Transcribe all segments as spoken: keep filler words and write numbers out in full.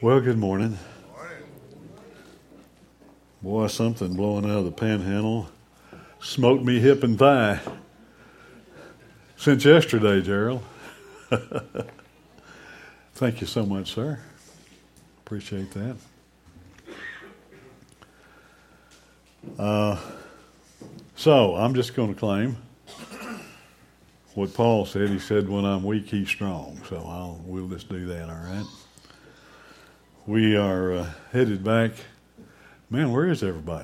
Well, good morning. Boy, something blowing out of the panhandle smoked me hip and thigh since yesterday, Gerald. Thank you so much, sir. Appreciate that. Uh, so, I'm just going to claim what Paul said. He said, when I'm weak, he's strong. So, I'll, we'll just do that, all right? We are uh, headed back. Man, where is everybody?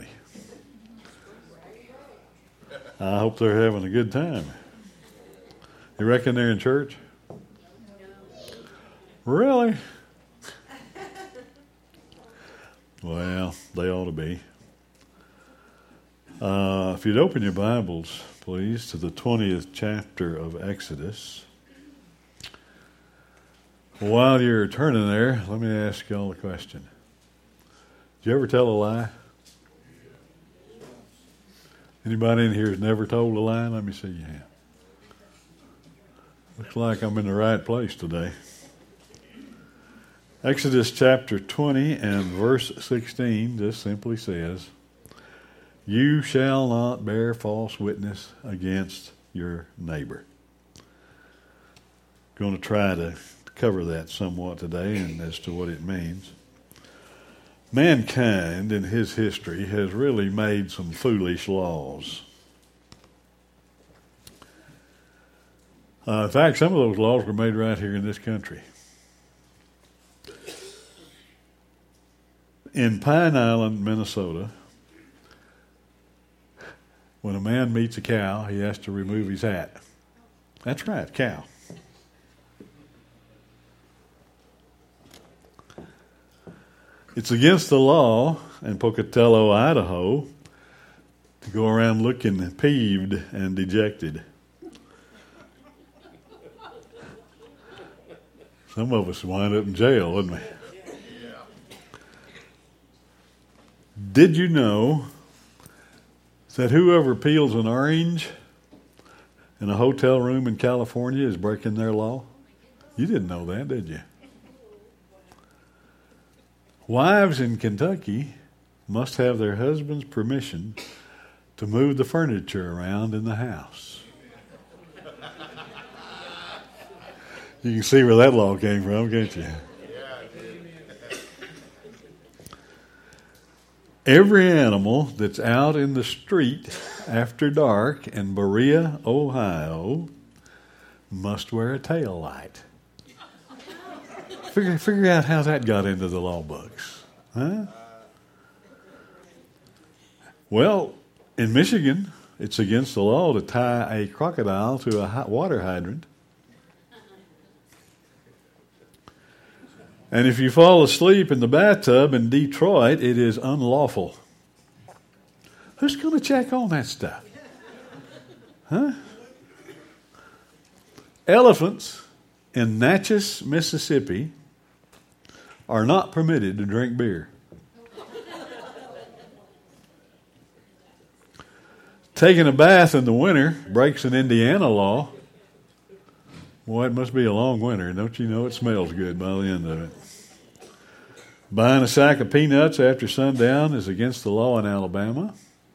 I hope they're having a good time. You reckon they're in church? Really? Well, they ought to be. Uh, if you'd open your Bibles, please, to the twentieth chapter of Exodus. While you're turning there, let me ask y'all a question. Did you ever tell a lie? Anybody in here has never told a lie? Let me see your hand. Looks like I'm in the right place today. Exodus chapter twenty and verse sixteen just simply says, "You shall not bear false witness against your neighbor." Going to try to cover that somewhat today and as to what it means. Mankind in his history has really made some foolish laws. Uh, in fact, some of those laws were made right here in this country. In Pine Island, Minnesota, when a man meets a cow, he has to remove his hat. That's right, cow. It's against the law in Pocatello, Idaho, to go around looking peeved and dejected. Some of us wind up in jail, wouldn't we? Did you know that whoever peels an orange in a hotel room in California is breaking their law? You didn't know that, did you? Wives in Kentucky must have their husband's permission to move the furniture around in the house. You can see where that law came from, can't you? Every animal that's out in the street after dark in Berea, Ohio, must wear a tail light. Figure, figure out how that got into the law books. Huh? Well, in Michigan, it's against the law to tie a crocodile to a water hydrant. And if you fall asleep in the bathtub in Detroit, it is unlawful. Who's going to check on that stuff? Huh? Elephants in Natchez, Mississippi, are not permitted to drink beer. Taking a bath in the winter breaks an Indiana law. Boy, it must be a long winter. Don't you know it smells good by the end of it? Buying a sack of peanuts after sundown is against the law in Alabama.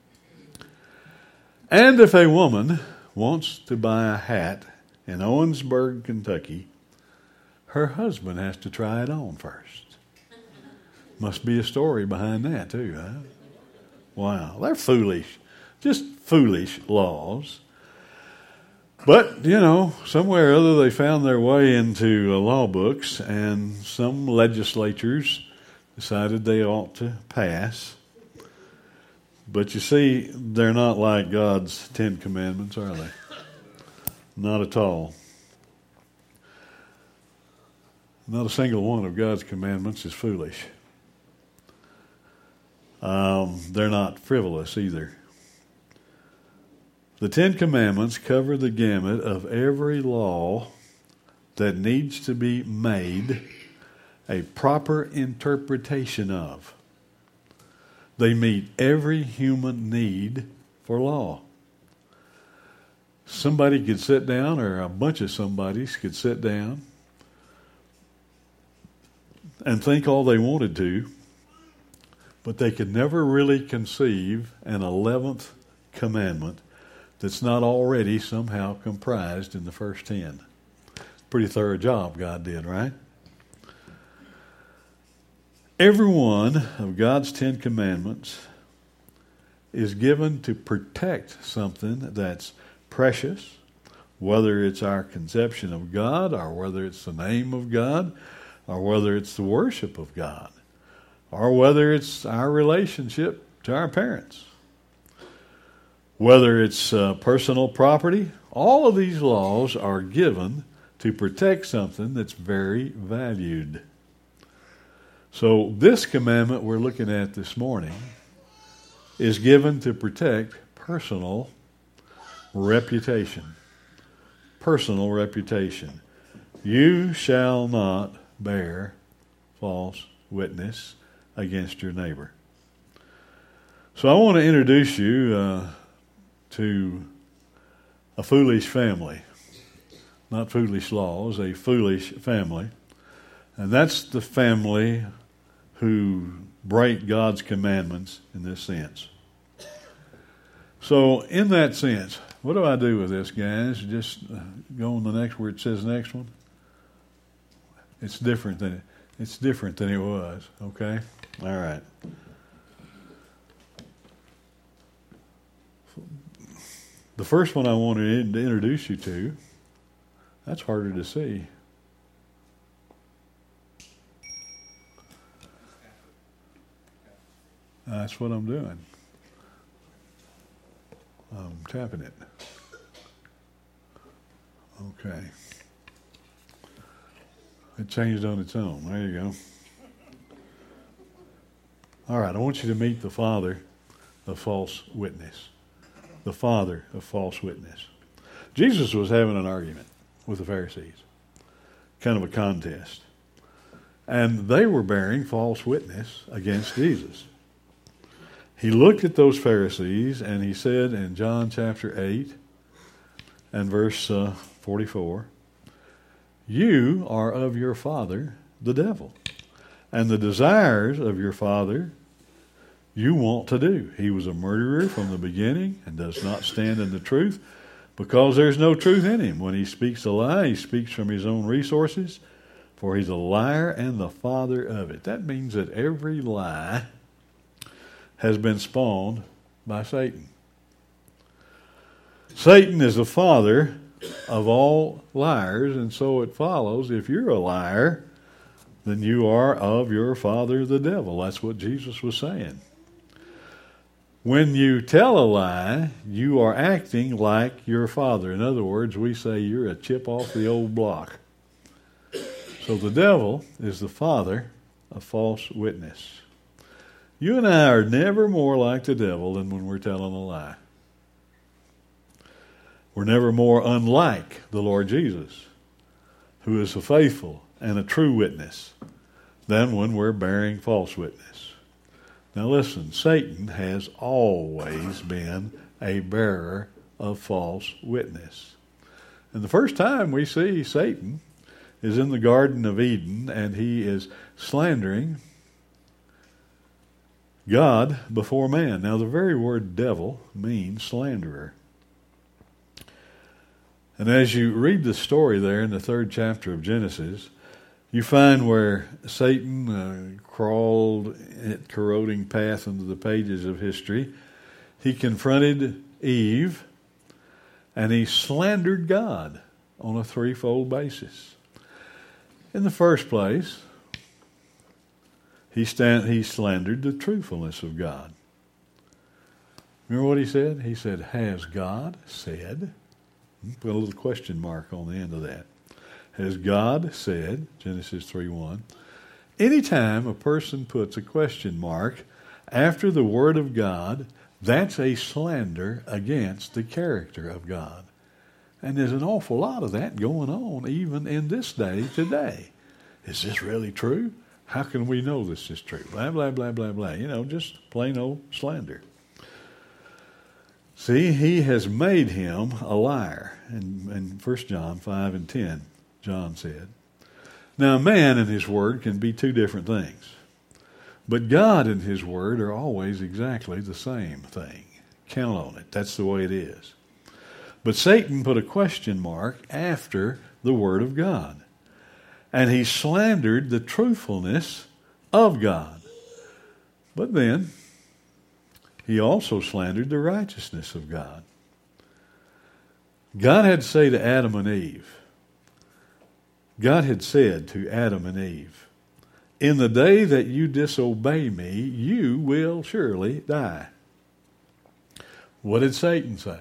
And if a woman wants to buy a hat in Owensburg, Kentucky, her husband has to try it on first. Must be a story behind that too, huh? Wow, they're foolish. Just foolish laws. But, you know, somewhere or other they found their way into uh, law books, and some legislatures decided they ought to pass. But you see, they're not like God's Ten Commandments, are they? Not at all. Not a single one of God's commandments is foolish. Um, they're not frivolous either. The Ten Commandments cover the gamut of every law that needs to be made a proper interpretation of. They meet every human need for law. Somebody could sit down, or a bunch of somebodies could sit down and think all they wanted to, but they could never really conceive an eleventh commandment that's not already somehow comprised in the first ten. Pretty thorough job God did, right? Every one of God's Ten Commandments is given to protect something that's precious, whether it's our conception of God, or whether it's the name of God, or whether it's the worship of God, or whether it's our relationship to our parents, whether it's uh, personal property. All of these laws are given to protect something that's very valued. So this commandment we're looking at this morning is given to protect personal reputation. Personal reputation. You shall not bear false witness against your neighbor. So I want to introduce you uh, to a foolish family. Not foolish laws, a foolish family. And that's the family who break God's commandments in this sense. So in that sense, what do I do with this, guys? Just go on the next where it says next one. It's different than it, it's different than it was, okay? All right. The first one I wanted to introduce you to, that's harder to see. That's what I'm doing. I'm tapping it. Okay. It changed on its own. There you go. All right, I want you to meet the father of false witness. The father of false witness. Jesus was having an argument with the Pharisees. Kind of a contest. And they were bearing false witness against Jesus. He looked at those Pharisees and he said in John chapter eight and verse uh, forty-four, you are of your father, the devil, and the desires of your father you want to do. He was a murderer from the beginning and does not stand in the truth because there's no truth in him. When he speaks a lie, he speaks from his own resources, for he's a liar and the father of it. That means that every lie has been spawned by Satan. Satan is the father of all liars, and so it follows if you're a liar, then you are of your father the devil. That's what Jesus was saying. When you tell a lie, you are acting like your father. In other words, we say you're a chip off the old block. So the devil is the father of false witness. You and I are never more like the devil than when we're telling a lie. We're never more unlike the Lord Jesus, who is a faithful and a true witness, than when we're bearing false witness. Now listen, Satan has always been a bearer of false witness. And the first time we see Satan is in the Garden of Eden, and he is slandering God before man. Now the very word devil means slanderer. And as you read the story there in the third chapter of Genesis, you find where Satan uh, crawled at corroding path into the pages of history. He confronted Eve, and he slandered God on a threefold basis. In the first place, He stand, he slandered the truthfulness of God. Remember what he said? He said, has God said? Put a little question mark on the end of that. Has God said, Genesis three one. Anytime a person puts a question mark after the Word of God, that's a slander against the character of God. And there's an awful lot of that going on even in this day today. Is this really true? How can we know this is true? Blah, blah, blah, blah, blah. You know, just plain old slander. See, he has made him a liar. In, in First John five and ten, John said, Now, man and his word can be two different things. But God and his word are always exactly the same thing. Count on it. That's the way it is. But Satan put a question mark after the word of God. And he slandered the truthfulness of God. But then, he also slandered the righteousness of God. God had to say to Adam and Eve, God had said to Adam and Eve, in the day that you disobey me, you will surely die. What did Satan say?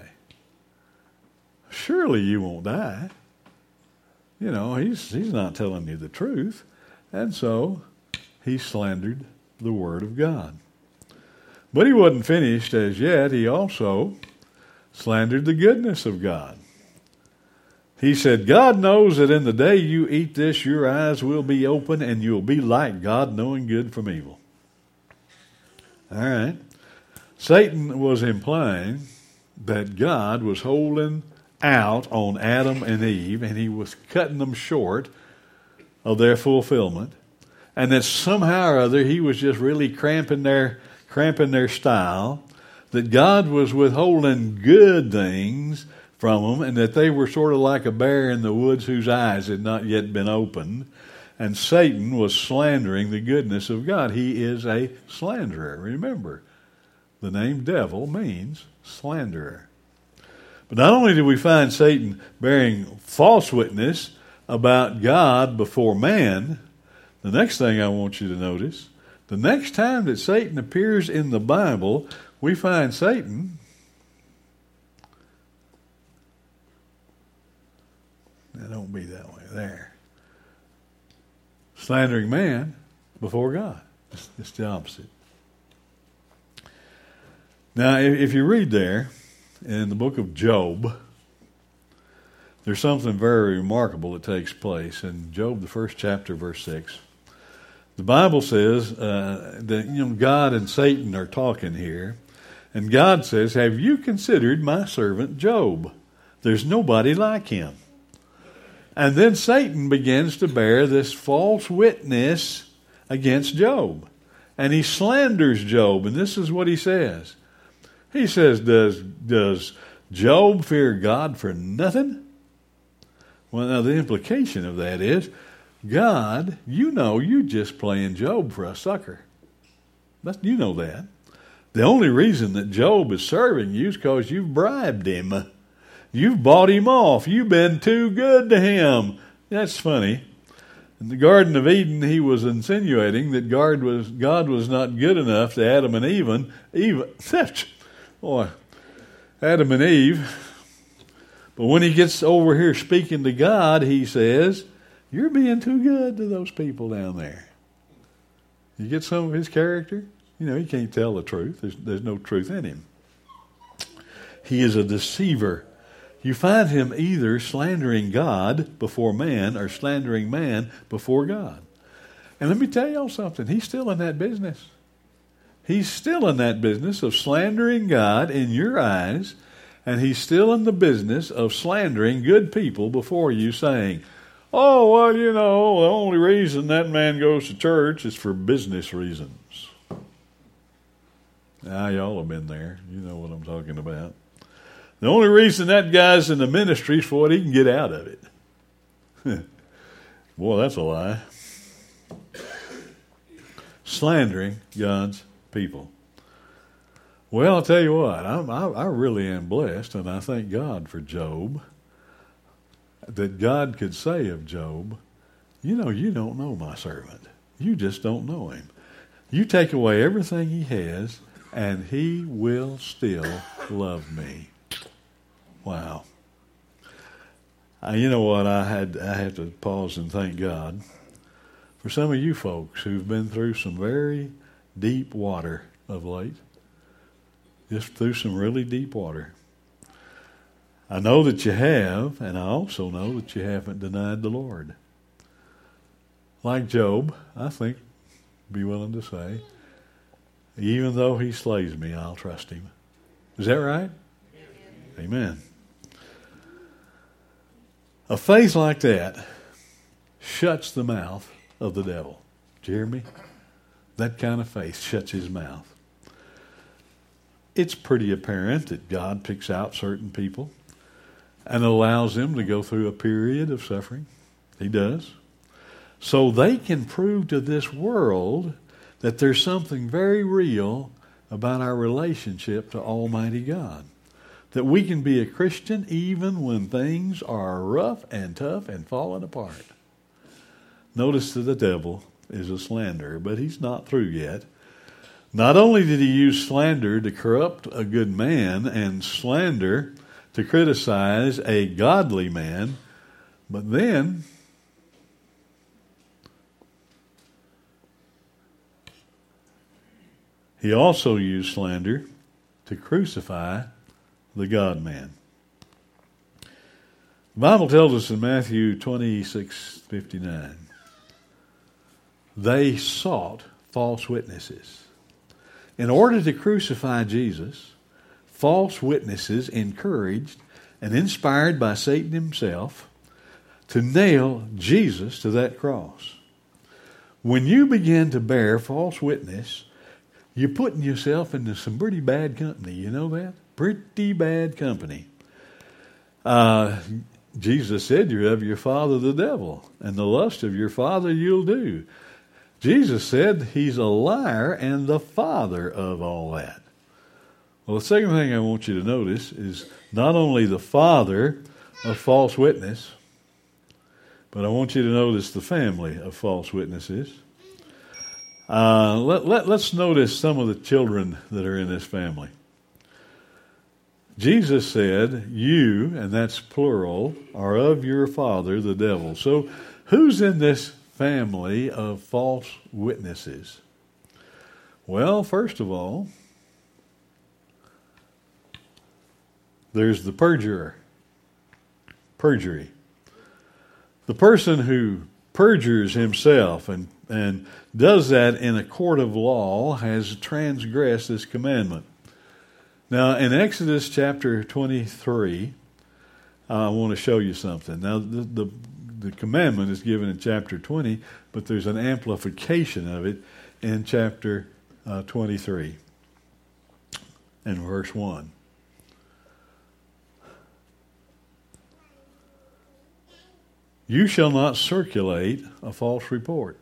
Surely you won't die. You know, he's, he's not telling you the truth. And so he slandered the word of God. But he wasn't finished as yet. He also slandered the goodness of God. He said, God knows that in the day you eat this, your eyes will be open and you'll be like God, knowing good from evil. All right. Satan was implying that God was holding out on Adam and Eve, and he was cutting them short of their fulfillment, and that somehow or other he was just really cramping their, cramping their style, that God was withholding good things from them, and that they were sort of like a bear in the woods whose eyes had not yet been opened. And Satan was slandering the goodness of God. He is a slanderer. Remember, the name devil means slanderer. But not only do we find Satan bearing false witness about God before man, the next thing I want you to notice, the next time that Satan appears in the Bible, we find Satan Now, don't be that way there. Slandering man before God. It's, it's the opposite. Now, if, if you read there in the book of Job, there's something very remarkable that takes place. In Job, the first chapter, verse six, the Bible says uh, that you know God and Satan are talking here. And God says, have you considered my servant Job? There's nobody like him. And then Satan begins to bear this false witness against Job. And he slanders Job. And this is what he says. He says, does, does Job fear God for nothing? Well, now the implication of that is, God, you know you're just playing Job for a sucker. That's, you know that. The only reason that Job is serving you is because you've bribed him. You've bought him off. You've been too good to him. That's funny. In the Garden of Eden, he was insinuating that God was, God was not good enough to Adam and Eve. Eve boy, Adam and Eve. But when he gets over here speaking to God, he says, you're being too good to those people down there. You get some of his character? You know, he can't tell the truth. There's, there's no truth in him. He is a deceiver. You find him either slandering God before man or slandering man before God. And let me tell y'all something. He's still in that business. He's still in that business of slandering God in your eyes, and he's still in the business of slandering good people before you, saying, oh, well, you know, the only reason that man goes to church is for business reasons. Now, y'all have been there. You know what I'm talking about. The only reason that guy's in the ministry is for what he can get out of it. Boy, that's a lie. Slandering God's people. Well, I'll tell you what, I'm, I, I really am blessed, and I thank God for Job, that God could say of Job, you know, you don't know my servant. You just don't know him. You take away everything he has, and he will still love me. Wow. Uh, you know what? I had I had to pause and thank God for some of you folks who've been through some very deep water of late. Just through some really deep water. I know that you have, and I also know that you haven't denied the Lord. Like Job, I think, be willing to say, even though he slays me, I'll trust him. Is that right? Amen. A faith like that shuts the mouth of the devil. Do you hear me? That kind of faith shuts his mouth. It's pretty apparent that God picks out certain people and allows them to go through a period of suffering. He does. So they can prove to this world that there's something very real about our relationship to Almighty God. That we can be a Christian even when things are rough and tough and falling apart. Notice that the devil is a slanderer, but he's not through yet. Not only did he use slander to corrupt a good man and slander to criticize a godly man, but then he also used slander to crucify the God-man. The Bible tells us in Matthew twenty-six fifty-nine, they sought false witnesses. In order to crucify Jesus, false witnesses encouraged and inspired by Satan himself to nail Jesus to that cross. When you begin to bear false witness, you're putting yourself into some pretty bad company. You know that? Pretty bad company. Uh, Jesus said, you're of your father the devil, and the lust of your father you'll do. Jesus said he's a liar and the father of all that. Well, the second thing I want you to notice is not only the father of false witness, but I want you to notice the family of false witnesses. Uh, let, let, let's notice some of the children that are in this family. Jesus said, you, and that's plural, are of your father, the devil. So who's in this family of false witnesses? Well, first of all, there's the perjurer. Perjury. The person who perjures himself and, and does that in a court of law has transgressed this commandment. Now, in Exodus chapter twenty-three, I want to show you something. Now, the, the, the commandment is given in chapter twenty, but there's an amplification of it in chapter uh, twenty-three and verse one. You shall not circulate a false report.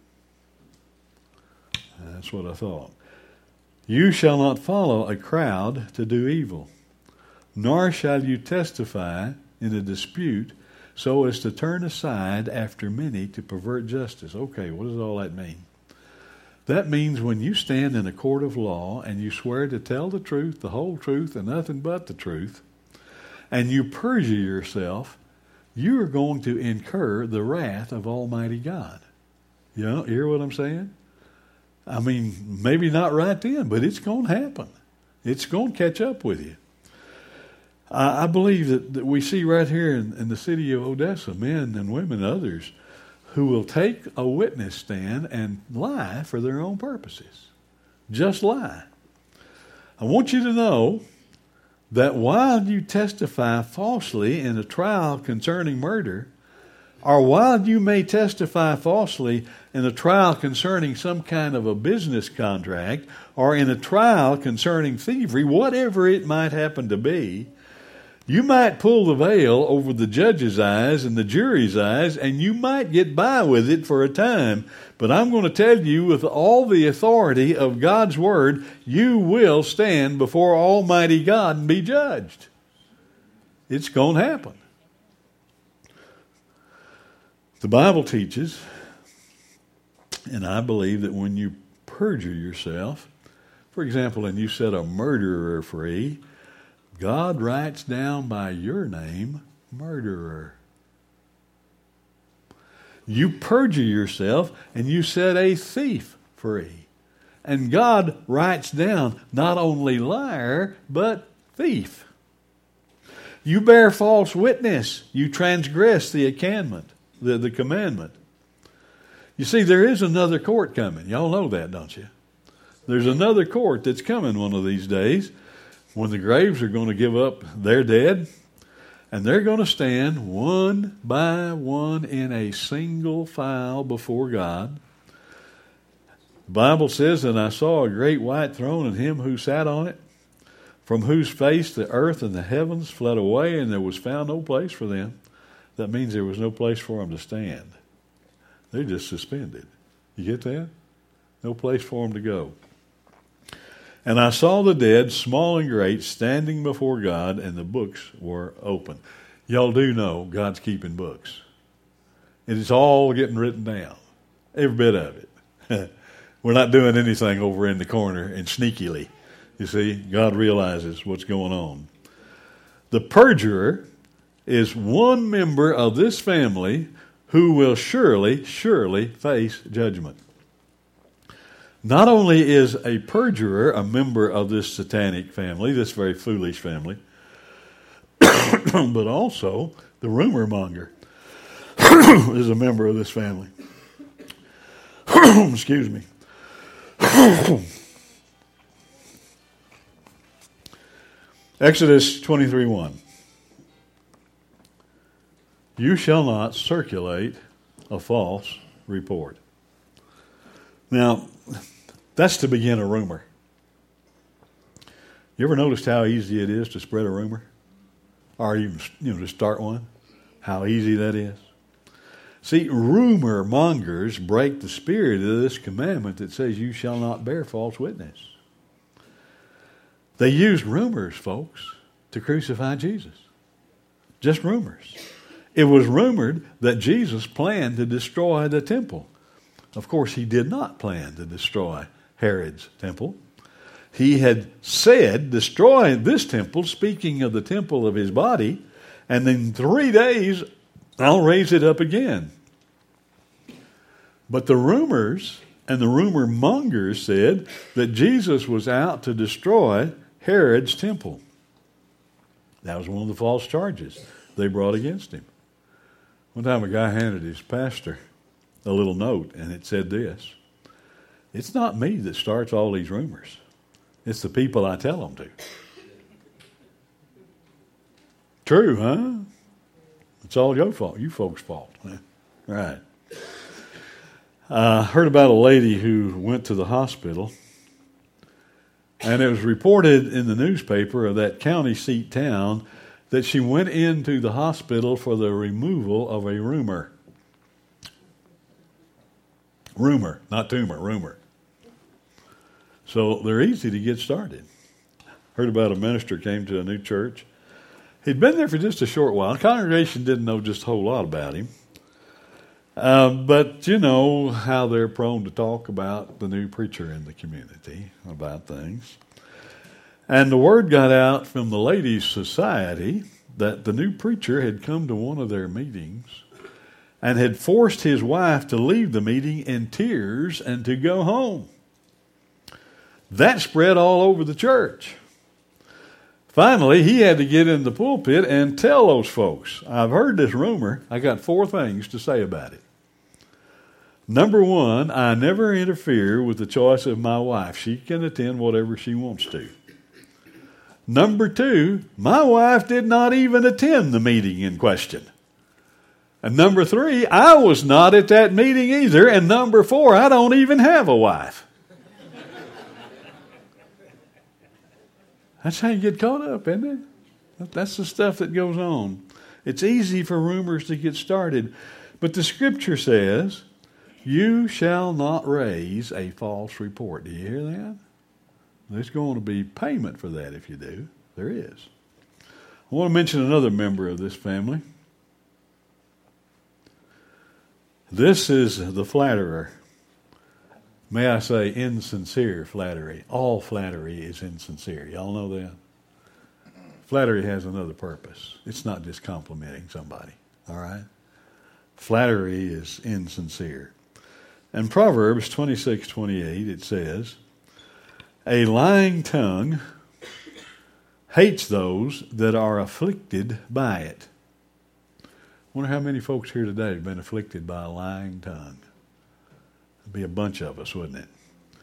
That's what I thought. You shall not follow a crowd to do evil, nor shall you testify in a dispute so as to turn aside after many to pervert justice. Okay, what does all that mean? That means when you stand in a court of law and you swear to tell the truth, the whole truth, and nothing but the truth, and you perjure yourself, you are going to incur the wrath of Almighty God. You know, you hear what I'm saying? I mean, maybe not right then, but it's going to happen. It's going to catch up with you. I, I believe that, that we see right here in, in the city of Odessa, men and women, others, who will take a witness stand and lie for their own purposes. Just lie. I want you to know that while you testify falsely in a trial concerning murder, or while you may testify falsely in a trial concerning some kind of a business contract, or in a trial concerning thievery, whatever it might happen to be, you might pull the veil over the judge's eyes and the jury's eyes, and you might get by with it for a time. But I'm going to tell you, with all the authority of God's Word, you will stand before Almighty God and be judged. It's going to happen. The Bible teaches, and I believe that when you perjure yourself, for example, and you set a murderer free, God writes down by your name, murderer. You perjure yourself and you set a thief free. And God writes down not only liar, but thief. You bear false witness. You transgress the commandment. The, the commandment. You see, there is another court coming. Y'all know that, don't you? There's another court that's coming one of these days when the graves are going to give up their dead And they're going to stand one by one in a single file before God. The Bible says, and I saw a great white throne and him who sat on it, from whose face the earth and the heavens fled away, and there was found no place for them. That means there was no place for them to stand. They're just suspended. You get that? No place for them to go. And I saw the dead, small and great, standing before God, and the books were open. Y'all do know God's keeping books. And it's all getting written down. Every bit of it. We're not doing anything over in the corner and sneakily. You see, God realizes what's going on. The perjurer is one member of this family who will surely, surely face judgment. Not only is a perjurer a member of this satanic family, this very foolish family, but also the rumor monger is a member of this family. Excuse me. Exodus twenty-three one. You shall not circulate a false report. Now, that's to begin a rumor. You ever noticed how easy it is to spread a rumor? Or even, you know, to start one? How easy that is? See, rumor mongers break the spirit of this commandment that says you shall not bear false witness. They used rumors, folks, to crucify Jesus. Just rumors. It was rumored that Jesus planned to destroy the temple. Of course, he did not plan to destroy Herod's temple. He had said, destroy this temple, speaking of the temple of his body, and in three days, I'll raise it up again. But the rumors and the rumor mongers said that Jesus was out to destroy Herod's temple. That was one of the false charges they brought against him. One time a guy handed his pastor a little note, and it said this: it's not me that starts all these rumors. It's the people I tell them to. True, huh? It's all your fault, you folks' fault. Right. I uh, heard about a lady who went to the hospital, and it was reported in the newspaper of that county seat town that she went into the hospital for the removal of a rumor. Rumor, not tumor, rumor. So they're easy to get started. Heard about a minister came to a new church. He'd been there for just a short while. The congregation didn't know just a whole lot about him. Uh, but you know how they're prone to talk about the new preacher in the community, about things. And the word got out from the ladies' society that the new preacher had come to one of their meetings and had forced his wife to leave the meeting in tears and to go home. That spread all over the church. Finally, he had to get in the pulpit and tell those folks, I've heard this rumor. I got four things to say about it. Number one, I never interfere with the choice of my wife. She can attend whatever she wants to. Number two, my wife did not even attend the meeting in question. And number three, I was not at that meeting either. And number four, I don't even have a wife. That's how you get caught up, isn't it? That's the stuff that goes on. It's easy for rumors to get started. But the scripture says, you shall not raise a false report. Do you hear that? There's going to be payment for that if you do. There is. I want to mention another member of this family. This is the flatterer. May I say insincere flattery. All flattery is insincere. Y'all know that? Flattery has another purpose. It's not just complimenting somebody. All right? Flattery is insincere. In Proverbs twenty-six twenty-eight, it says, a lying tongue hates those that are afflicted by it. I wonder how many folks here today have been afflicted by a lying tongue. It'd be a bunch of us, wouldn't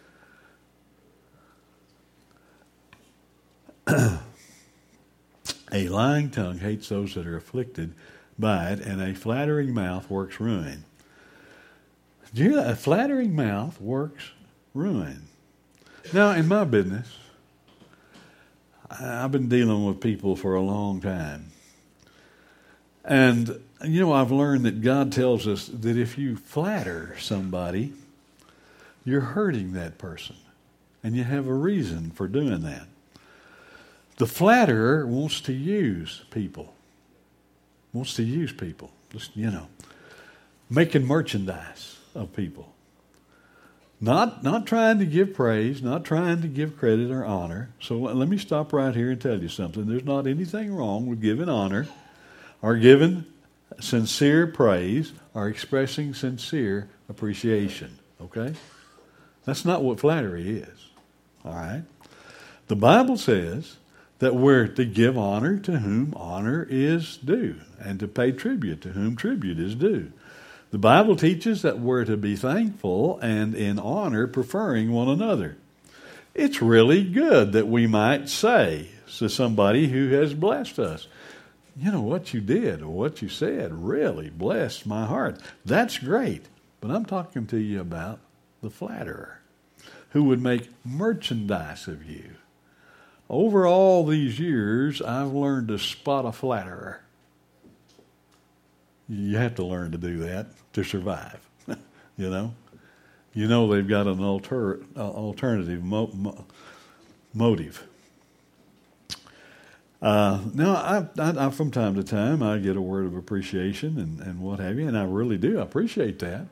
it? A lying tongue hates those that are afflicted by it, and a flattering mouth works ruin. Do you hear that? A flattering mouth works ruin. Now, in my business, I've been dealing with people for a long time. And, you know, I've learned that God tells us that if you flatter somebody, you're hurting that person. And you have a reason for doing that. The flatterer wants to use people. Wants to use people. Just, you know, making merchandise of people. Not, not trying to give praise, not trying to give credit or honor. So let, let me stop right here and tell you something. There's not anything wrong with giving honor or giving sincere praise or expressing sincere appreciation. Okay? That's not what flattery is. All right? The Bible says that we're to give honor to whom honor is due and to pay tribute to whom tribute is due. The Bible teaches that we're to be thankful and in honor preferring one another. It's really good that we might say to somebody who has blessed us, you know, what you did or what you said really blessed my heart. That's great. But I'm talking to you about the flatterer who would make merchandise of you. Over all these years, I've learned to spot a flatterer. You have to learn to do that to survive, you know. You know they've got an alter, uh, alternative mo- mo- motive. Uh, now, I, I, I, from time to time, I get a word of appreciation and, and what have you, and I really do appreciate that.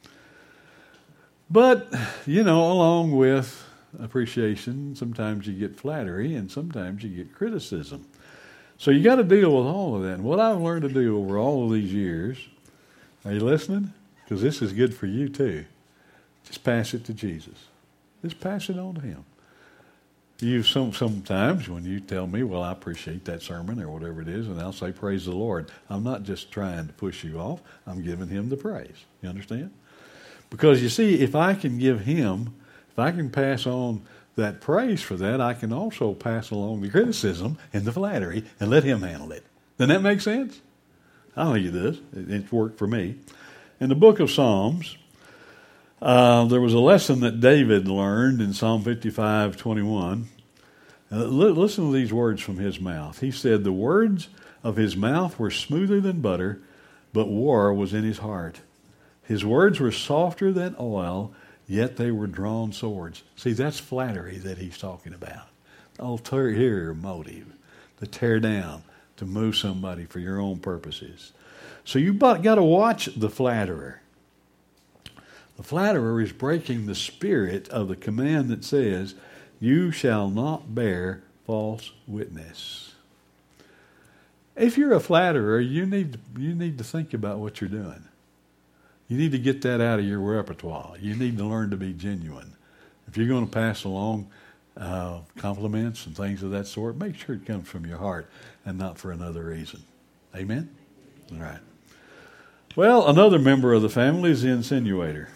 But, you know, along with appreciation, sometimes you get flattery and sometimes you get criticism. So you got to deal with all of that. And what I've learned to do over all of these years, are you listening? Because this is good for you too. Just pass it to Jesus. Just pass it on to him. You some sometimes when you tell me, well, I appreciate that sermon or whatever it is, and I'll say, praise the Lord. I'm not just trying to push you off. I'm giving him the praise. You understand? Because you see, if I can give him, if I can pass on that praise for that, I can also pass along the criticism and the flattery and let him handle it. Doesn't that make sense? I think it does. It, it's worked for me. In the book of Psalms, uh, there was a lesson that David learned in Psalm fifty-five twenty-one. Uh, li- listen to these words from his mouth. He said, the words of his mouth were smoother than butter, but war was in his heart. His words were softer than oil, yet they were drawn swords. See, that's flattery that he's talking about. Ulterior motive, to tear down, to move somebody for your own purposes. So you've got to watch the flatterer. The flatterer is breaking the spirit of the command that says, you shall not bear false witness. If you're a flatterer, you need, you need to think about what you're doing. You need to get that out of your repertoire. You need to learn to be genuine. If you're going to pass along uh, compliments and things of that sort, make sure it comes from your heart and not for another reason. Amen? All right. Well, another member of the family is the insinuator.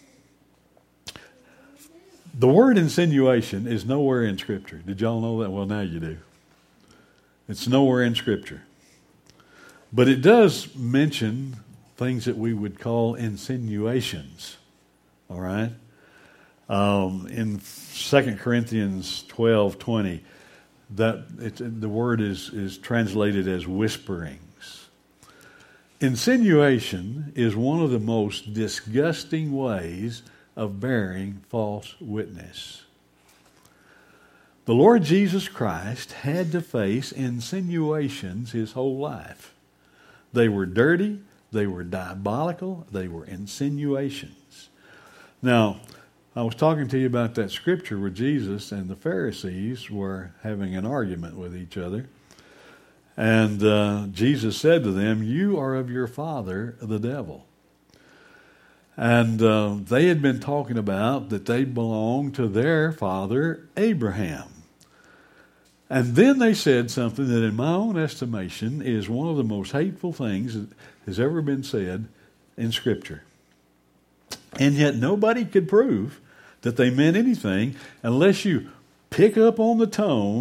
The word insinuation is nowhere in Scripture. Did y'all know that? Well, now you do. It's nowhere in Scripture. But it does mention things that we would call insinuations. All right? Um, in Second Corinthians twelve twenty, that it, the word is, is translated as whisperings. Insinuation is one of the most disgusting ways of bearing false witness. The Lord Jesus Christ had to face insinuations his whole life. They were dirty, they were diabolical, they were insinuations. Now, I was talking to you about that scripture where Jesus and the Pharisees were having an argument with each other. And uh, Jesus said to them, you are of your father, the devil. And uh, they had been talking about that they belonged to their father, Abraham. And then they said something that in my own estimation is one of the most hateful things that has ever been said in Scripture. And yet nobody could prove that they meant anything unless you pick up on the tone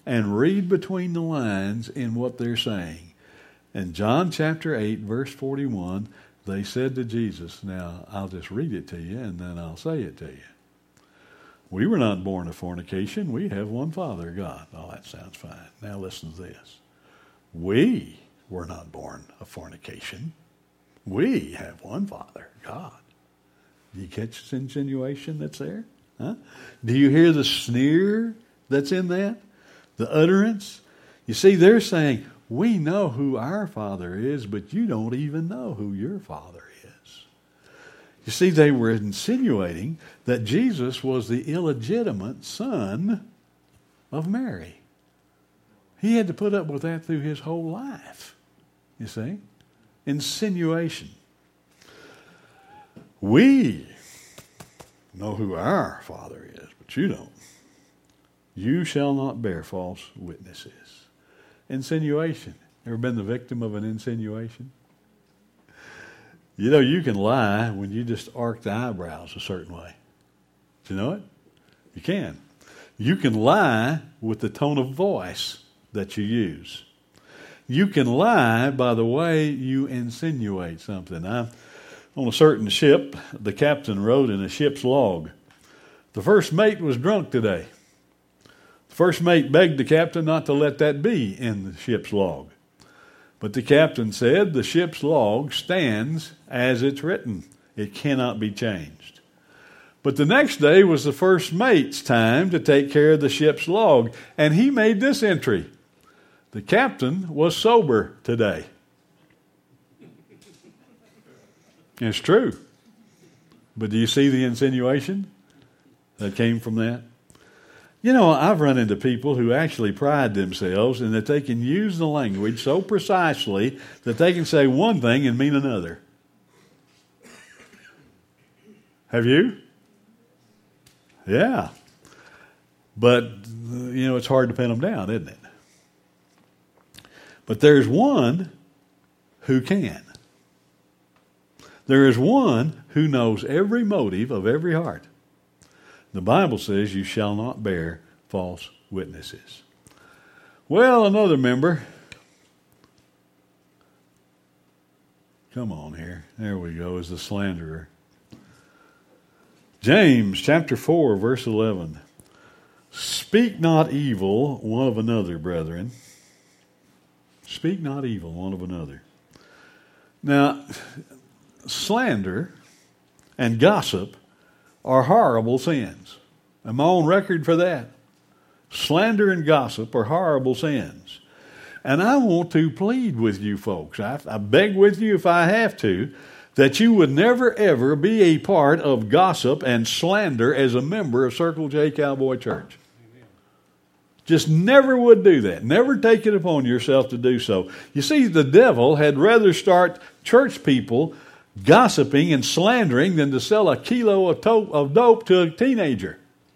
and read between the lines in what they're saying. In John chapter eight, verse forty-one, they said to Jesus, now I'll just read it to you and then I'll say it to you. We were not born of fornication. We have one Father, God. Oh, that sounds fine. Now listen to this. We were not born of fornication. We have one Father, God. Do you catch this insinuation that's there? Huh? Do you hear the sneer that's in that? The utterance? You see, they're saying, we know who our Father is, but you don't even know who your Father is. You see, they were insinuating that Jesus was the illegitimate son of Mary. He had to put up with that through his whole life. You see? Insinuation. We know who our Father is, but you don't. You shall not bear false witnesses. Insinuation. Ever been the victim of an insinuation? You know, you can lie when you just arc the eyebrows a certain way. Do you know it? You can. You can lie with the tone of voice that you use. You can lie by the way you insinuate something. I, on a certain ship, the captain wrote in a ship's log, the first mate was drunk today. The first mate begged the captain not to let that be in the ship's log. But the captain said the ship's log stands as it's written. It cannot be changed. But the next day was the first mate's time to take care of the ship's log, and he made this entry. The captain was sober today. It's true. But do you see the insinuation that came from that? You know, I've run into people who actually pride themselves in that they can use the language so precisely that they can say one thing and mean another. Have you? Yeah. But, you know, it's hard to pin them down, isn't it? But there's one who can. There is one who knows every motive of every heart. The Bible says you shall not bear false witnesses. Well, another member. Come on here. There we go, is the slanderer. James chapter four, verse eleven. Speak not evil one of another, brethren. Speak not evil one of another. Now, slander and gossip are horrible sins. I'm on record for that. Slander and gossip are horrible sins. And I want to plead with you folks, I, I beg with you if I have to, that you would never ever be a part of gossip and slander as a member of Circle J Cowboy Church. Just never would do that. Never take it upon yourself to do so. You see, the devil had rather start church people gossiping and slandering than to sell a kilo of, to- of dope to a teenager.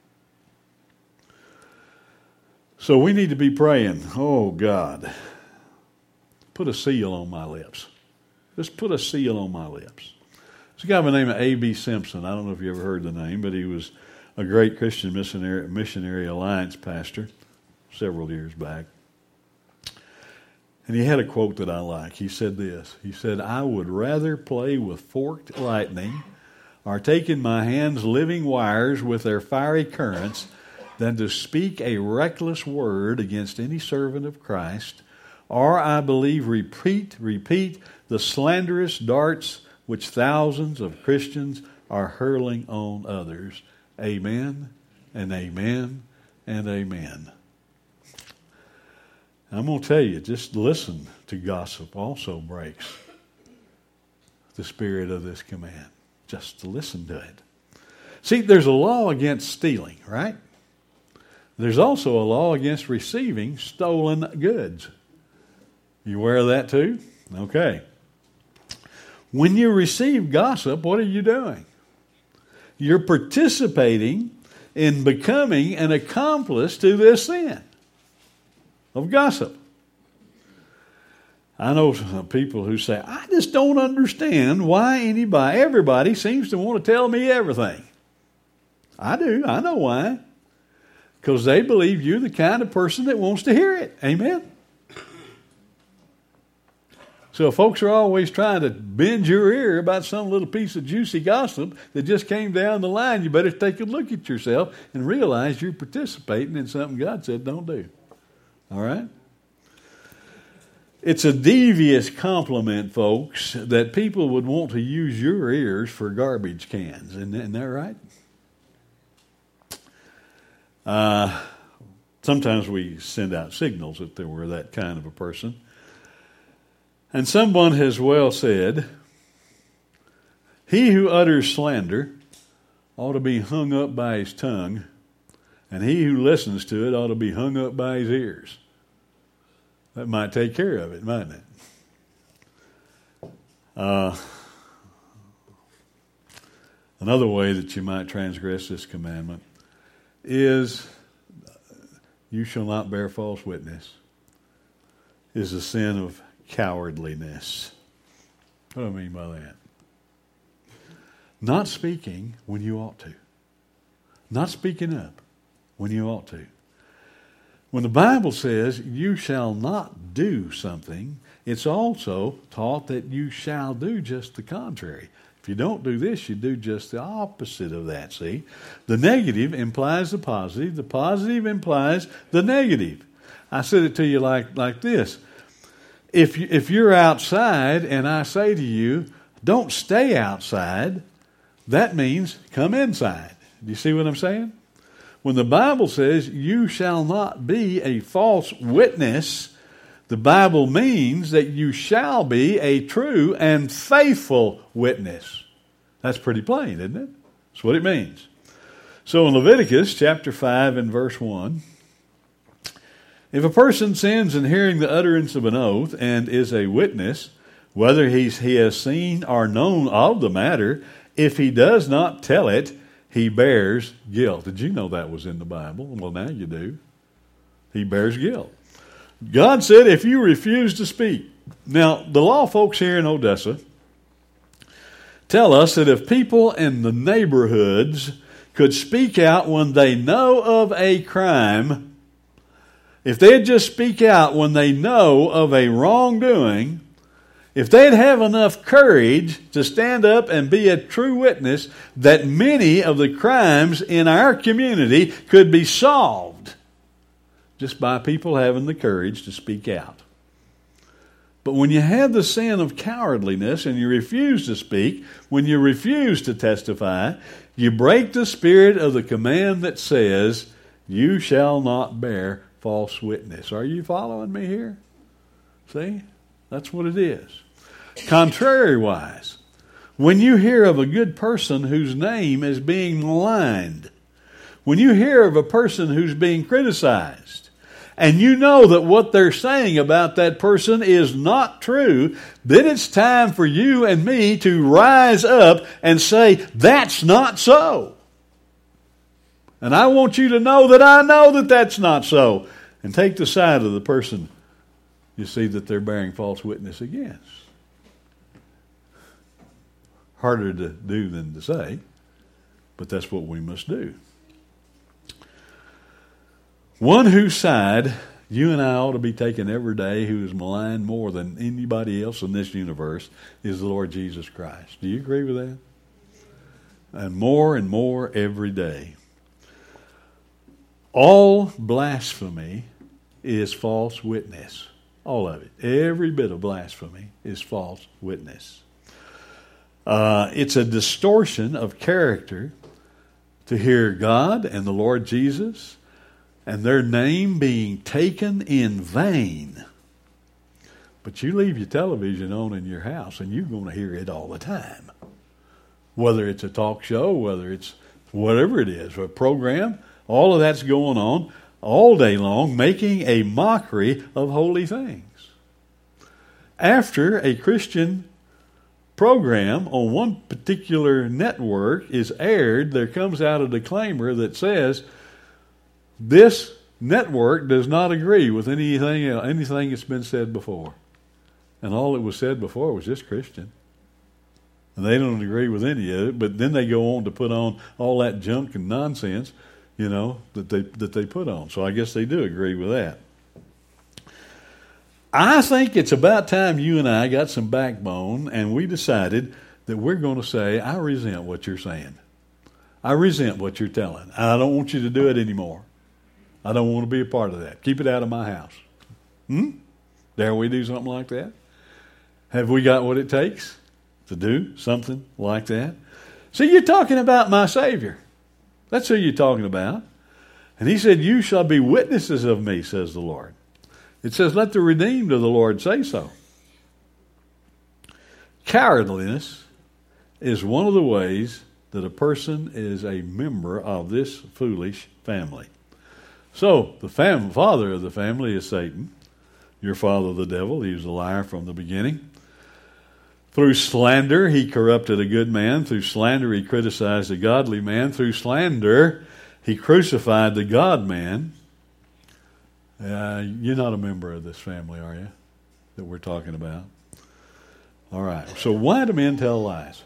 So we need to be praying, oh God, put a seal on my lips. Just put a seal on my lips. There's a guy by the name of A B Simpson. I don't know if you ever heard the name, but he was a great Christian missionary, missionary alliance pastor several years back. And he had a quote that I like. He said this. He said, I would rather play with forked lightning or take in my hands living wires with their fiery currents than to speak a reckless word against any servant of Christ, or I believe repeat, repeat the slanderous darts which thousands of Christians are hurling on others. Amen and amen and amen. I'm going to tell you, just listen to gossip also breaks the spirit of this command. Just to listen to it. See, there's a law against stealing, right? There's also a law against receiving stolen goods. You aware of that too? Okay. When you receive gossip, what are you doing? You're participating in becoming an accomplice to this sin of gossip. I know some people who say, I just don't understand why anybody, everybody seems to want to tell me everything. I do. I know why. because they believe you're the kind of person that wants to hear it. Amen? So if folks are always trying to bend your ear about some little piece of juicy gossip that just came down the line, you better take a look at yourself and realize you're participating in something God said don't do. All right? It's a devious compliment, folks, that people would want to use your ears for garbage cans. Isn't that, isn't that right? Uh, sometimes we send out signals that there were that kind of a person. And someone has well said, he who utters slander ought to be hung up by his tongue, and he who listens to it ought to be hung up by his ears. That might take care of it, mightn't it? Uh, another way that you might transgress this commandment is, you shall not bear false witness, is a sin of cowardliness. What do I mean by that? Not speaking when you ought to. Not speaking up when you ought to. When the Bible says you shall not do something, it's also taught that you shall do just the contrary. If you don't do this, you do just the opposite of that, see? The negative implies the positive. The positive implies the negative. I said it to you like, like this. If you, if you're outside and I say to you, don't stay outside, that means come inside. Do you see what I'm saying? When the Bible says you shall not be a false witness, the Bible means that you shall be a true and faithful witness. That's pretty plain, isn't it? That's what it means. So in Leviticus chapter five and verse one, if a person sins in hearing the utterance of an oath and is a witness, whether he's, he has seen or known of the matter, if he does not tell it, he bears guilt. Did you know that was in the Bible? Well, now you do. He bears guilt. God said if you refuse to speak. Now, the law folks here in Odessa tell us that if people in the neighborhoods could speak out when they know of a crime, if they'd just speak out when they know of a wrongdoing, if they'd have enough courage to stand up and be a true witness, that many of the crimes in our community could be solved just by people having the courage to speak out. But when you have the sin of cowardliness and you refuse to speak, when you refuse to testify, you break the spirit of the command that says, you shall not bear false witness. Are you following me here? See? That's what it is. Contrariwise, when you hear of a good person whose name is being maligned, when you hear of a person who's being criticized, and you know that what they're saying about that person is not true, then it's time for you and me to rise up and say, that's not so. And I want you to know that I know that that's not so. And take the side of the person you see that they're bearing false witness against. Harder to do than to say, but that's what we must do. One whose side you and I ought to be taking every day, who is maligned more than anybody else in this universe, is the Lord Jesus Christ. Do you agree with that? And more and more every day. All blasphemy is false witness. All of it. Every bit of blasphemy is false witness. Uh, it's a distortion of character to hear God and the Lord Jesus and their name being taken in vain. But you leave your television on in your house and you're going to hear it all the time. Whether it's a talk show, whether it's whatever it is, a program, all of that's going on all day long, making a mockery of holy things. After a Christian program on one particular network is aired, there comes out a disclaimer that says, this network does not agree with anything, anything that's been said before. And all that was said before was just Christian. And they don't agree with any of it, but then they go on to put on all that junk and nonsense you know, that they that they put on. So I guess they do agree with that. I think it's about time you and I got some backbone and we decided that we're going to say, I resent what you're saying. I resent what you're telling. I don't want you to do it anymore. I don't want to be a part of that. Keep it out of my house. Hmm? Dare we do something like that? Have we got what it takes to do something like that? See, you're talking about my Savior. That's who you're talking about. And he said, you shall be witnesses of me, says the Lord. It says, let the redeemed of the Lord say so. Cowardliness is one of the ways that a person is a member of this foolish family. So, the fam- father of the family is Satan. Your father, the devil, he was a liar from the beginning. Through slander, he corrupted a good man. Through slander, he criticized a godly man. Through slander, he crucified the God-man. Uh, you're not a member of this family, are you, that we're talking about? All right. So why do men tell lies?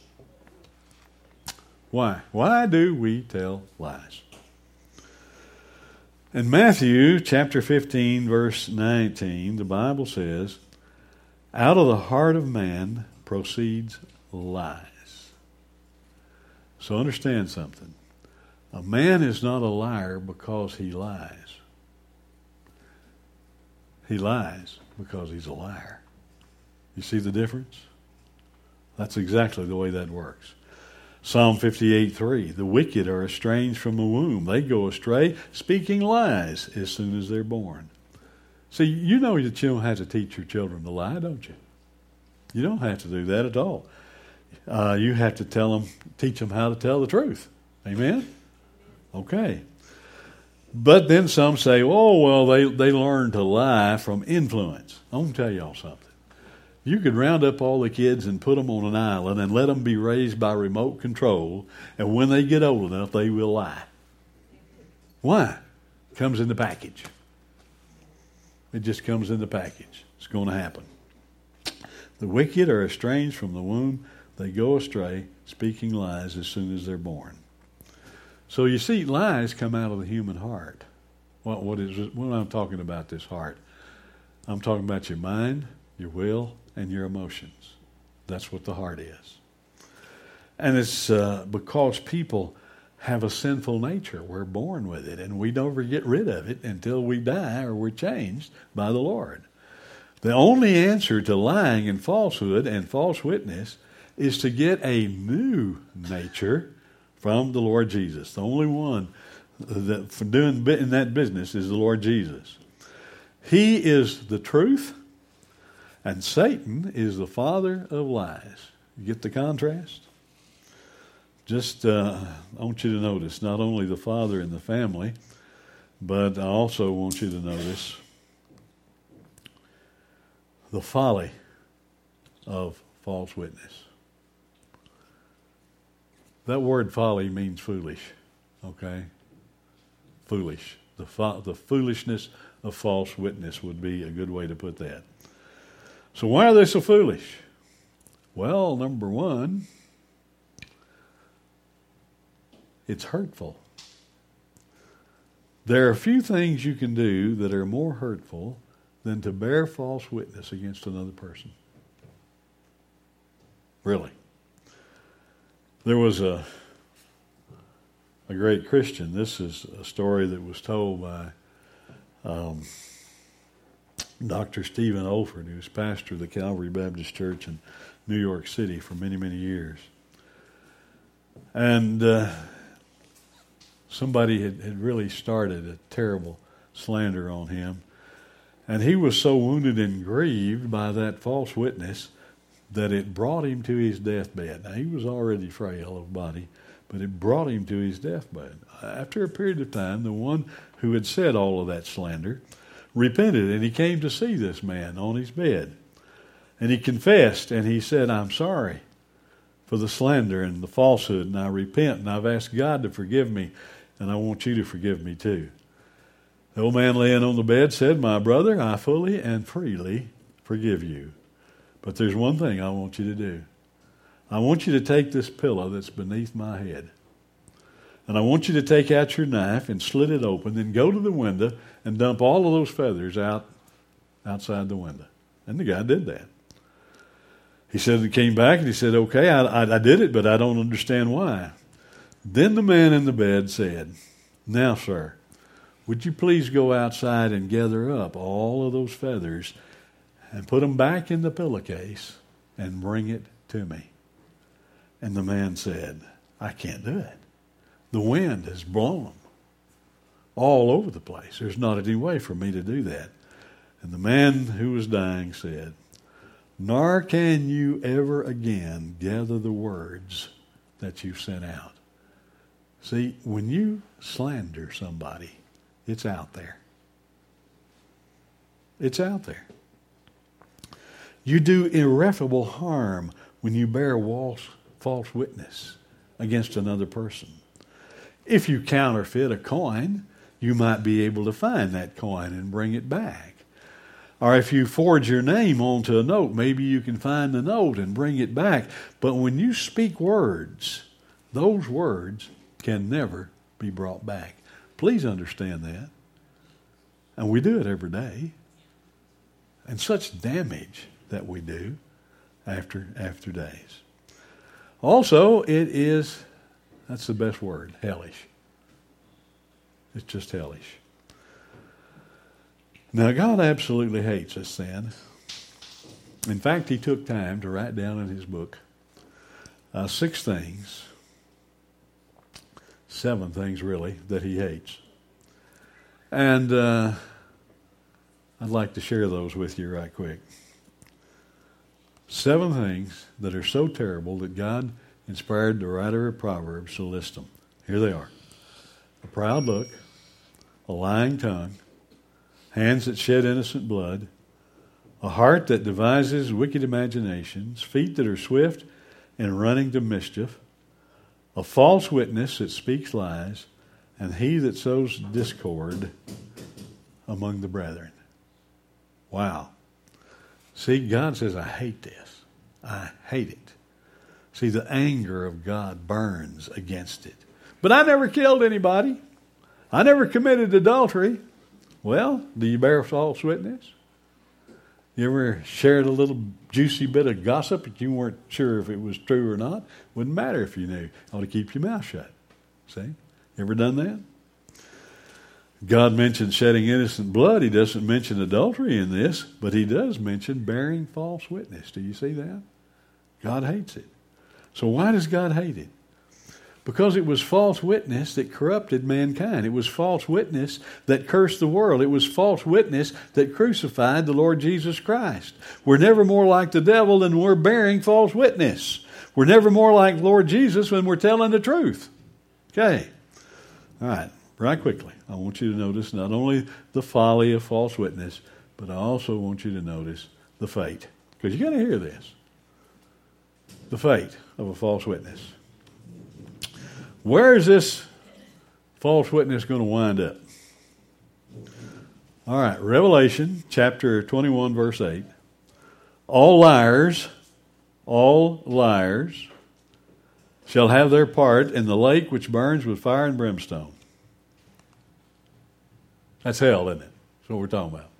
Why? Why do we tell lies? In Matthew chapter fifteen, verse nineteen, the Bible says, out of the heart of man proceeds lies. So understand something. A man is not a liar because he lies. He lies because he's a liar. You see the difference? That's exactly the way that works. Psalm fifty-eight three, the wicked are estranged from the womb. They go astray, speaking lies as soon as they're born. See, you know that you don't have to teach your children to lie, don't you? You don't have to do that at all. Uh, you have to tell them, teach them how to tell the truth. Amen? Okay. But then some say, oh, well, they, they learn to lie from influence. I'm going to tell y'all something. You could round up all the kids and put them on an island and let them be raised by remote control, and when they get old enough, they will lie. Why? It comes in the package. It just comes in the package. It's going to happen. The wicked are estranged from the womb. They go astray, speaking lies as soon as they're born. So you see, lies come out of the human heart. What, what is it? When I'm talking about this heart, I'm talking about your mind, your will, and your emotions. That's what the heart is. And it's uh, because people have a sinful nature. We're born with it, and we never get rid of it until we die or we're changed by the Lord. The only answer to lying and falsehood and false witness is to get a new nature from the Lord Jesus. The only one that for doing in that business is the Lord Jesus. He is the truth, and Satan is the father of lies. You get the contrast? Just, uh, I want you to notice not only the father in the family, but I also want you to notice the folly of false witness. That word folly means foolish, okay? Foolish. The, fo- the foolishness of false witness would be a good way to put that. So why are they so foolish? Well, number one, it's hurtful. There are a few things you can do that are more hurtful than to bear false witness against another person. Really. There was a a great Christian. This is a story that was told by um, Doctor Stephen Olford, who was pastor of the Calvary Baptist Church in New York City for many, many years. And uh, somebody had, had really started a terrible slander on him. And he was so wounded and grieved by that false witness that it brought him to his deathbed. Now, he was already frail of body, but it brought him to his deathbed. After a period of time, the one who had said all of that slander repented, and he came to see this man on his bed. And he confessed, and he said, I'm sorry for the slander and the falsehood, and I repent, and I've asked God to forgive me, and I want you to forgive me too. The old man laying on the bed said, my brother, I fully and freely forgive you. But there's one thing I want you to do. I want you to take this pillow that's beneath my head, And I want you to take out your knife and slit it open, then go to the window and dump all of those feathers out outside the window. And the guy did that. He said he came back and he said, okay, I, I, I did it, but I don't understand why. Then the man in the bed said, now, sir, would you please go outside and gather up all of those feathers and put them back in the pillowcase and bring it to me? And the man said, I can't do it. The wind has blown them all over the place. There's not any way for me to do that. And the man who was dying said, nor can you ever again gather the words that you sent out. See, when you slander somebody, it's out there. It's out there. You do irreparable harm when you bear false, false witness against another person. If you counterfeit a coin, you might be able to find that coin and bring it back. Or if you forge your name onto a note, maybe you can find the note and bring it back. But when you speak words, those words can never be brought back. Please understand that. And we do it every day. And such damage that we do after after days. Also, it is, that's the best word, hellish. It's just hellish. Now, God absolutely hates this sin. In fact, he took time to write down in his book uh, six things, seven things really, that he hates. And uh, I'd like to share those with you right quick. Seven things that are so terrible that God inspired the writer of Proverbs to list them. Here they are. A proud look, a lying tongue, hands that shed innocent blood, a heart that devises wicked imaginations, feet that are swift in running to mischief, a false witness that speaks lies, and he that sows discord among the brethren. Wow. See, God says, I hate this. I hate it. See, the anger of God burns against it. But I never killed anybody. I never committed adultery. Well, do you bear false witness? You ever shared a little juicy bit of gossip that you weren't sure if it was true or not? Wouldn't matter if you knew. You ought to keep your mouth shut. See? You ever done that? God mentions shedding innocent blood. He doesn't mention adultery in this, but he does mention bearing false witness. Do you see that? God hates it. So why does God hate it? Because it was false witness that corrupted mankind. It was false witness that cursed the world. It was false witness that crucified the Lord Jesus Christ. We're never more like the devil than we're bearing false witness. We're never more like Lord Jesus when we're telling the truth. Okay. All right. Right quickly, I want you to notice not only the folly of false witness, but I also want you to notice the fate. Because you got to hear this. The fate of a false witness. Where is this false witness going to wind up? All right, Revelation chapter twenty-one, verse eight. All liars, all liars shall have their part in the lake which burns with fire and brimstone. That's hell, isn't it? That's what we're talking about.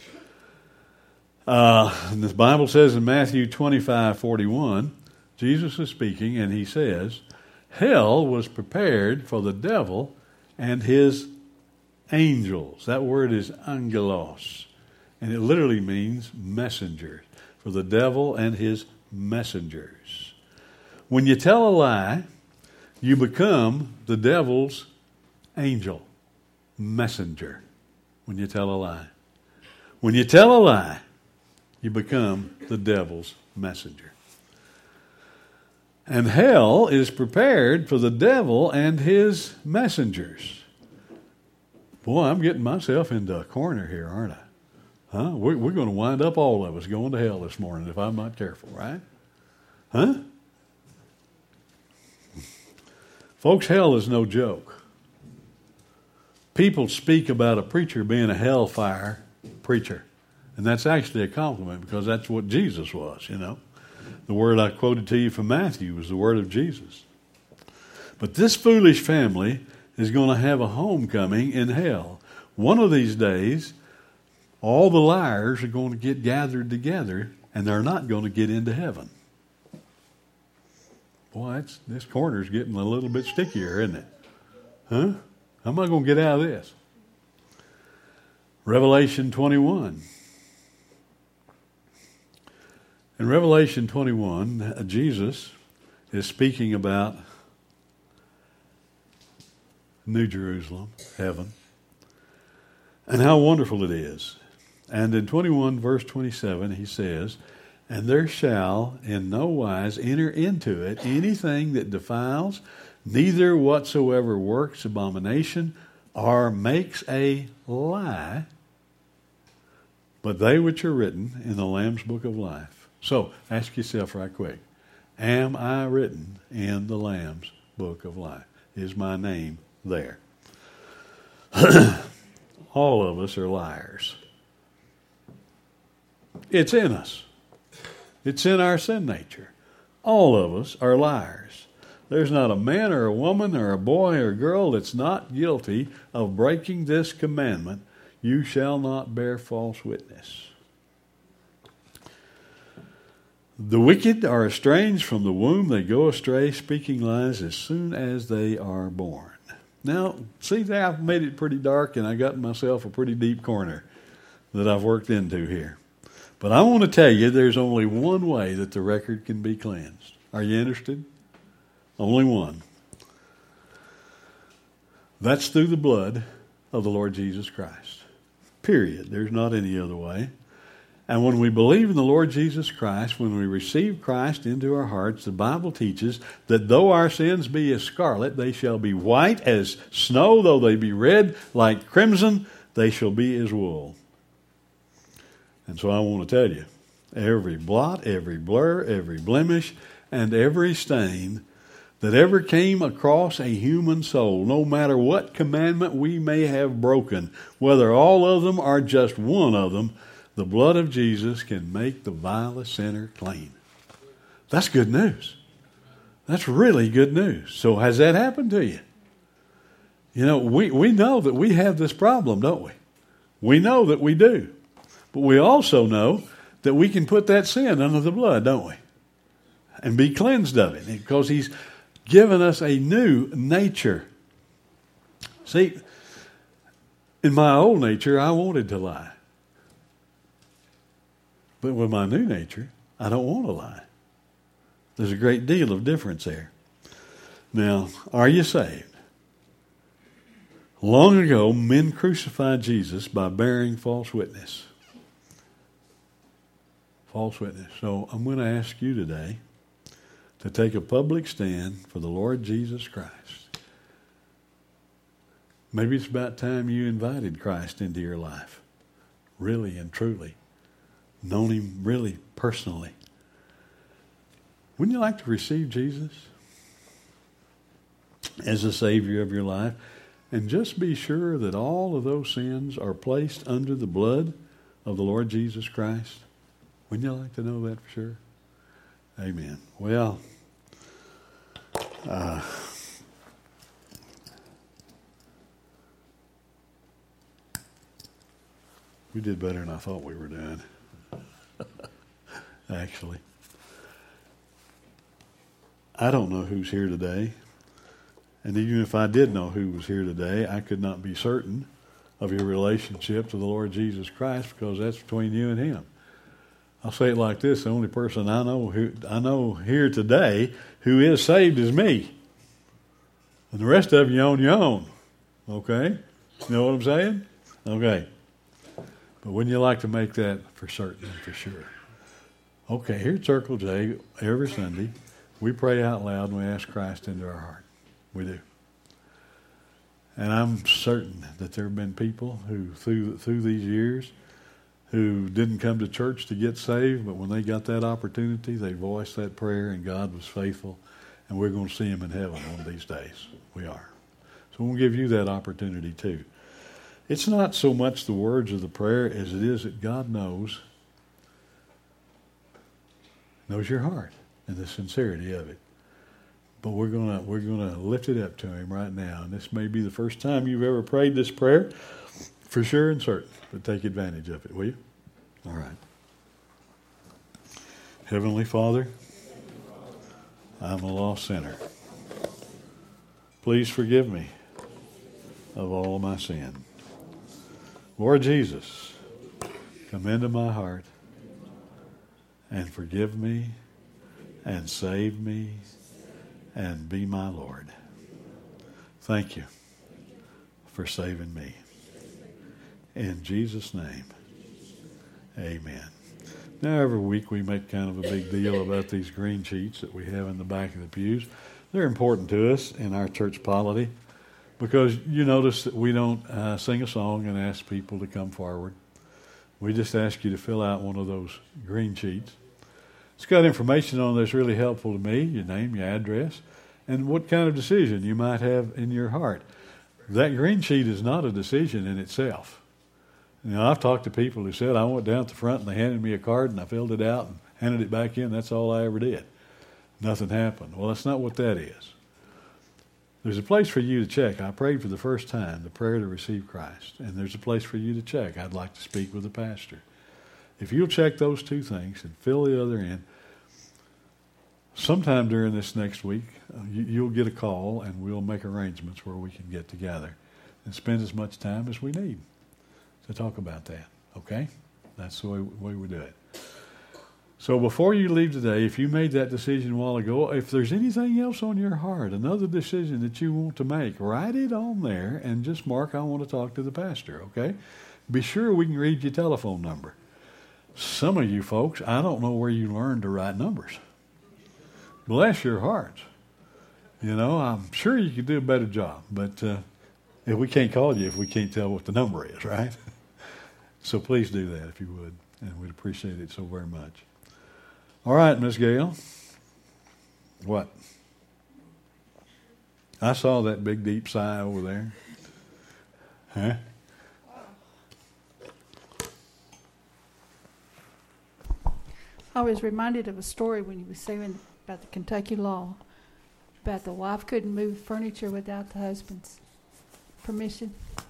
Uh, and the Bible says in Matthew twenty-five forty-one, Jesus is speaking, and he says, hell was prepared for the devil and his angels. That word is angelos, and it literally means messengers. For the devil and his messengers. When you tell a lie, you become the devil's angel, messenger. When you tell a lie. When you tell a lie, you become the devil's messenger. And hell is prepared for the devil and his messengers. Boy, I'm getting myself into a corner here, aren't I? Huh? We're, we're going to wind up, all of us, going to hell this morning if I'm not careful, right? Huh? Folks, hell is no joke. People speak about a preacher being a hellfire preacher. And that's actually a compliment because that's what Jesus was, you know. The word I quoted to you from Matthew was the word of Jesus. But this foolish family is going to have a homecoming in hell. One of these days, all the liars are going to get gathered together, and they're not going to get into heaven. Boy, it's, this corner's getting a little bit stickier, isn't it? Huh? How am I going to get out of this? Revelation twenty-one. In Revelation twenty-one, Jesus is speaking about New Jerusalem, heaven, and how wonderful it is. And in twenty-one, verse twenty-seven, he says, "And there shall in no wise enter into it anything that defiles, neither whatsoever works abomination, or makes a lie, but they which are written in the Lamb's book of life." So, ask yourself right quick, am I written in the Lamb's book of life? Is my name there? All of us are liars. It's in us. It's in our sin nature. All of us are liars. There's not a man or a woman or a boy or girl that's not guilty of breaking this commandment: you shall not bear false witness. The wicked are estranged from the womb. They go astray, speaking lies as soon as they are born. Now, see, I've made it pretty dark, and I got myself a pretty deep corner that I've worked into here. But I want to tell you, there's only one way that the record can be cleansed. Are you interested? Only one. That's through the blood of the Lord Jesus Christ. Period. There's not any other way. And when we believe in the Lord Jesus Christ, when we receive Christ into our hearts, the Bible teaches that though our sins be as scarlet, they shall be white as snow. Though they be red like crimson, they shall be as wool. And so I want to tell you, every blot, every blur, every blemish, and every stain that ever came across a human soul, no matter what commandment we may have broken, whether all of them or just one of them, the blood of Jesus can make the vilest sinner clean. That's good news. That's really good news. So has that happened to you? You know, we, we know that we have this problem, don't we? We know that we do. But we also know that we can put that sin under the blood, don't we? And be cleansed of it, because he's given us a new nature. See, in my old nature, I wanted to lie. But with my new nature, I don't want to lie. There's a great deal of difference there. Now, are you saved? Long ago, men crucified Jesus by bearing false witness. False witness. So I'm going to ask you today to take a public stand for the Lord Jesus Christ. Maybe it's about time you invited Christ into your life, really and truly, known him really personally. Wouldn't you like to receive Jesus as the Savior of your life? And just be sure that all of those sins are placed under the blood of the Lord Jesus Christ. Wouldn't you like to know that for sure? Amen. Well, uh, we did better than I thought we were doing. Actually, I don't know who's here today. And even if I did know who was here today, I could not be certain of your relationship to the Lord Jesus Christ, because that's between you and him. I'll say it like this: the only person I know who I know here today who is saved is me. And the rest of you on your own. Okay? You know what I'm saying? Okay. But wouldn't you like to make that for certain and for sure? Okay, here at Circle J, every Sunday, we pray out loud and we ask Christ into our heart. We do. And I'm certain that there have been people who, through through these years, who didn't come to church to get saved, but when they got that opportunity, they voiced that prayer, and God was faithful. And we're going to see him in heaven one of these days. We are. So we'll give you that opportunity too. It's not so much the words of the prayer as it is that God knows, knows your heart and the sincerity of it. but we're gonna we're gonna lift it up to him right now. And this may be the first time you've ever prayed this prayer, for sure and certain. But take advantage of it, will you? All right. Heavenly Father, I'm a lost sinner. Please forgive me of all my sin. Lord Jesus, come into my heart and forgive me and save me and be my Lord. Thank you for saving me. In Jesus' name, amen. Now, every week we make kind of a big deal about these green sheets that we have in the back of the pews. They're important to us in our church polity because you notice that we don't uh, sing a song and ask people to come forward. We just ask you to fill out one of those green sheets. It's got information on there that's really helpful to me, your name, your address, and what kind of decision you might have in your heart. That green sheet is not a decision in itself. You know, I've talked to people who said, I went down at the front and they handed me a card and I filled it out and handed it back in. That's all I ever did. Nothing happened. Well, that's not what that is. There's a place for you to check. I prayed for the first time, the prayer to receive Christ. And there's a place for you to check. I'd like to speak with the pastor. If you'll check those two things and fill the other in, sometime during this next week, uh, you, you'll get a call and we'll make arrangements where we can get together and spend as much time as we need to talk about that, okay? That's the way, way we do it. So before you leave today, if you made that decision a while ago, if there's anything else on your heart, another decision that you want to make, write it on there and just mark, I want to talk to the pastor, okay? Be sure we can read your telephone number. Some of you folks, I don't know where you learned to write numbers. Bless your hearts. You know, I'm sure you could do a better job, but uh, if we can't call you if we can't tell what the number is, right? So please do that if you would, and we'd appreciate it so very much. All right, Miss Gail. What? I saw that big, deep sigh over there. Huh? I was reminded of a story when you were saying about the Kentucky law, about the wife couldn't move furniture without the husband's permission.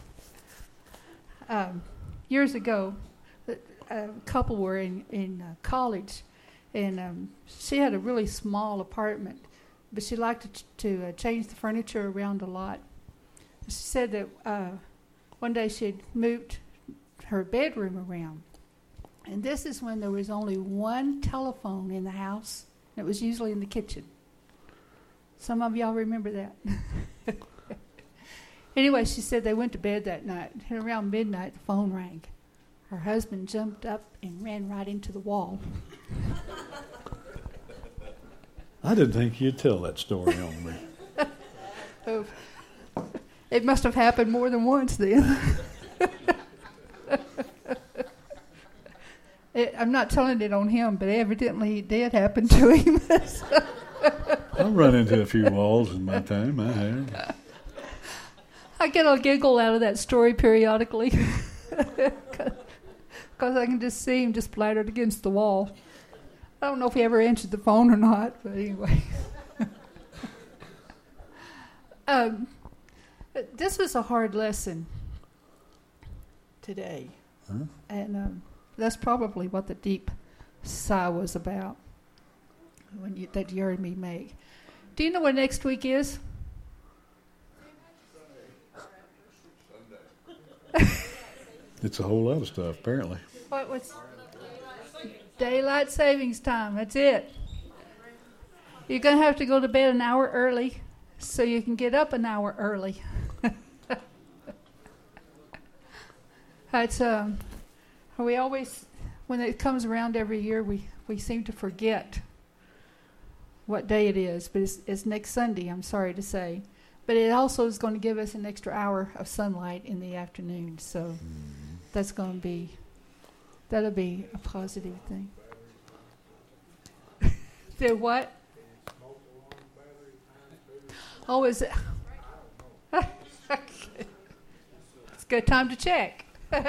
Um, years ago, a couple were in, in uh, college, and um, she had a really small apartment, but she liked to, to uh, change the furniture around a lot. She said that uh, one day she had moved her bedroom around, and this is when there was only one telephone in the house, and it was usually in the kitchen. Some of y'all remember that. Anyway, she said they went to bed that night, and around midnight the phone rang. Her husband jumped up and ran right into the wall. I didn't think you'd tell that story on me. Oh, it must have happened more than once then. it, I'm not telling it on him, but evidently it did happen to him. I've run into a few walls in my time. I have. I get a giggle out of that story periodically. Because I can just see him just splattered against the wall. I don't know if he ever answered the phone or not, but anyway. um, this was a hard lesson today. Huh? And um, that's probably what the deep sigh was about when you, that you heard me make. Do you know what next week is? It's a whole lot of stuff, apparently. What was daylight savings time? That's it. You're going to have to go to bed an hour early so you can get up an hour early. It's um, we always, when it comes around every year, we, we seem to forget what day it is. But it's, it's next Sunday, I'm sorry to say. But it also is going to give us an extra hour of sunlight in the afternoon. So mm. that's going to be, that'll be a positive thing. The what? Oh, is it? It's a good time to check.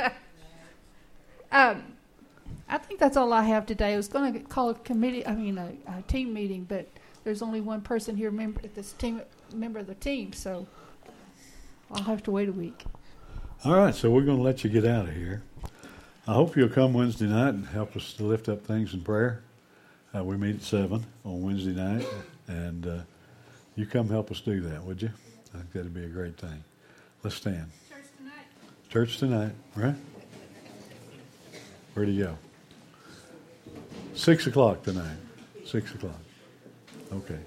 um, I think that's all I have today. I was going to call a committee, I mean a, a team meeting, but there's only one person here member this team member of the team, so I'll have to wait a week. All right, so we're going to let you get out of here. I hope you'll come Wednesday night and help us to lift up things in prayer. Uh, we meet at seven on Wednesday night, and uh, you come help us do that, would you? I think that'd be a great thing. Let's stand. Church tonight. Church tonight, right? Where'd he go? Six o'clock tonight. Six o'clock. Okay.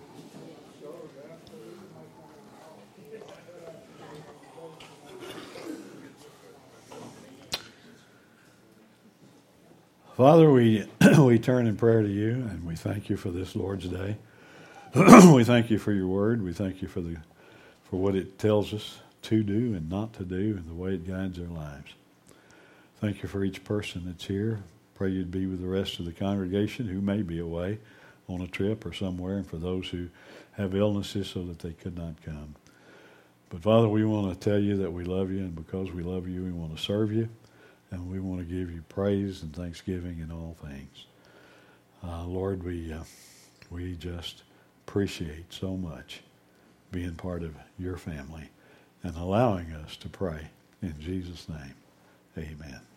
Father, we we turn in prayer to you, and we thank you for this Lord's Day. We thank you for your word. We thank you for the for what it tells us to do and not to do, and the way it guides our lives. Thank you for each person that's here. Pray you'd be with the rest of the congregation who may be away on a trip or somewhere, and for those who have illnesses so that they could not come. But Father, we want to tell you that we love you, and because we love you, we want to serve you. And we want to give you praise and thanksgiving in all things. Uh, Lord, we uh, we just appreciate so much being part of your family and allowing us to pray in Jesus' name. Amen.